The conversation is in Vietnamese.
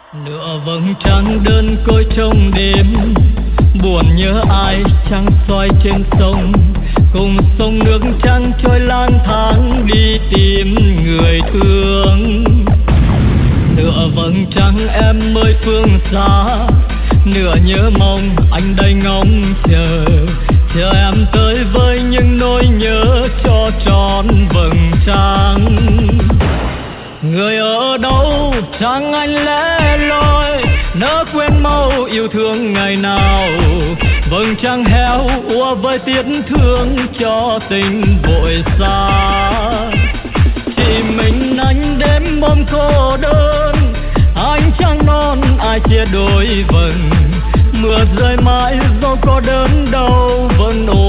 Nửa vầng trăng đơn côi trong đêm, buồn nhớ ai trăng soi trên sông, cùng sông nước trắng trôi lang thang đi tìm người thương. Nửa vầng trăng em ơi phương xa, nửa nhớ mong anh đây ngóng chờ, chờ em tới với những nỗi nhớ cho tròn vầng trăng. Người ở đâu trăng anh lẻ loi, nỡ quên mau yêu thương ngày nào. Vầng trăng héo úa với tiếc thương cho tình vội xa. Chỉ mình anh đêm ôm cô đơn, anh trăng non ai chia đôi vầng. Mưa rơi mãi dẫu có đớn đau vẫn